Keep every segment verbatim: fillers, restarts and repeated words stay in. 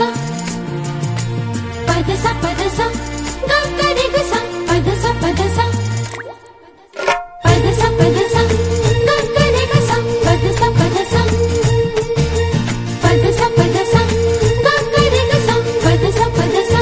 सा पद सा पद सा ग ग रे ग सा पद सा पद सा पद सा पद सा ग ग रे ग सा पद सा पद सा पद सा पद सा ग ग रे ग सा पद सा पद सा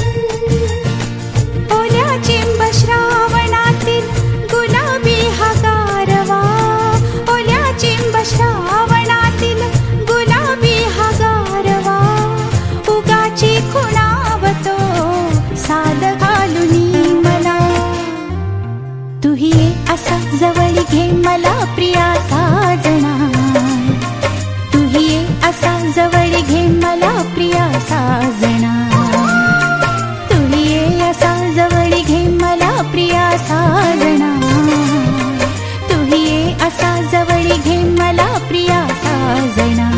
ओल्या चिंब श्रावणातील गुलाबी हा गारवा ओल्या चिंब श्रावणातील गुलाबी हा गारवा उगाची खुणावतो साद घालुनी मला तुही ये असा जवळ घे मला प्रिया साजना तुही ये असा जवळ घे मला प्रिया साजना तुही ये असा जवळ घे मला प्रिया साजना तुही ये असा जवळ घे मला प्रिया साजना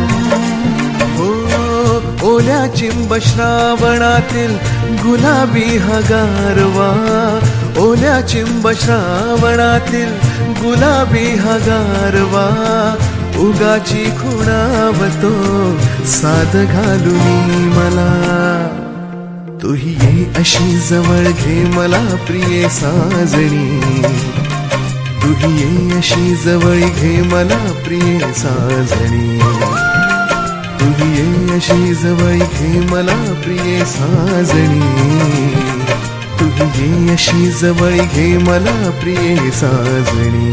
ओल्या चिंब श्रावणातील गुलाबी हा गारवा ओल्या चिंब श्रावणातील गुलाबी हा गारवा उगाची खुणावतो साद घालुनी मला तुही ये अशी जवळ घे मला प्रिये साजणी तुही ये अशी जवळ घे मला प्रिये साजणी तुही ये अशी जवळ घे मला प्रिये साजणी तुही ये अशी जवळ घे मला प्रिये साजणी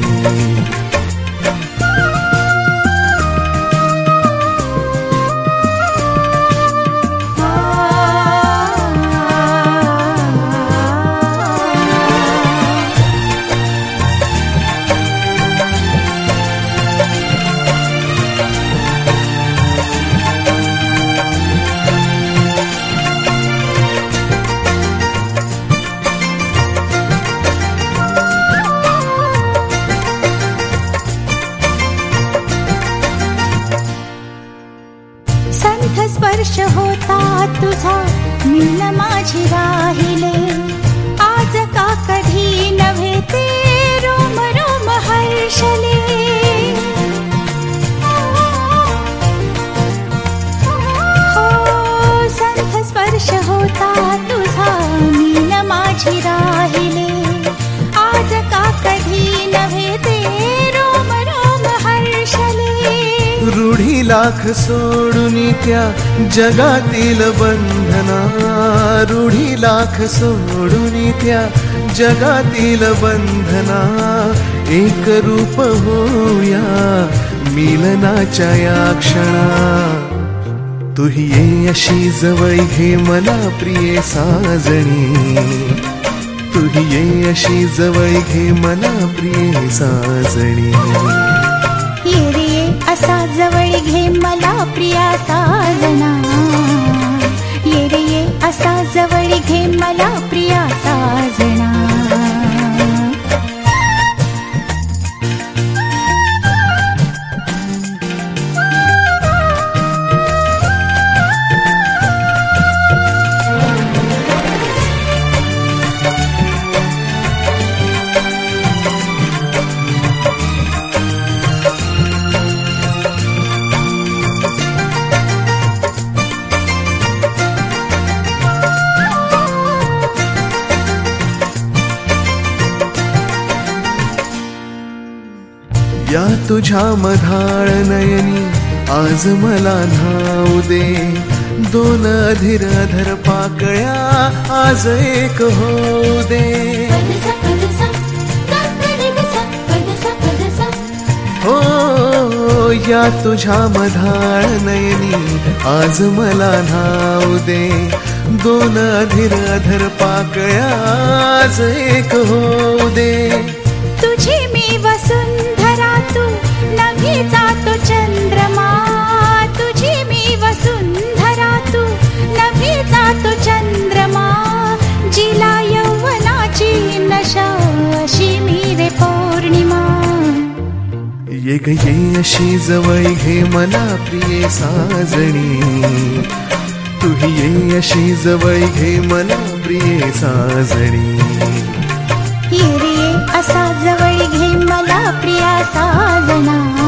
स्पर्श होता तुझा मिलन माझी राहिले आज का कधी नव्हे ते रोम रोम हर्षले हो संथ स्पर्श होता तुझा मिलन माझी राहिले आज का कधी नव्हे ते रोम रोम हर्षले रूढी लाख सोडून त्या जगातील बंधना रूढी लाख सोडून त्या जगातील बंधना एक रूप होऊया मिलनाच्या या क्षणा तुही ये अशी जवळ घे मला प्रिये साजणी तुही ये अशी जवळ घे मला प्रिये साजणी ये रे असा जवळ घे मला प्रिया साजना ये रे ये असा जवळ घे मला प्रिया साजना या तुझ्या मधाळ नयनी आज मला न्हाऊ दे दोन अधीर अधर पाकळ्या आज एक होऊ दे पद सा पद सा ग ग रे ग सा पद सा पद सा हो या तुझ्या मधाळ नयनी आज मला न्हाऊ दे दोन अधीर अधर पाकळ्या आज एक होऊ दे तुझी मी वसुंधरा तू नभीचा तो चंद्रमा तुझी मी वसुंधरा तू नभीचा तो चंद्रमा जिला यौवनाची नशा अशी मी रे पौर्णिमा ये ग ये अशी जवळ घे मला प्रिये साजणी तुही ये अशी जवळ घे मला प्रिये साजणी ये रे असा जवळ घे मला प्रिया साजना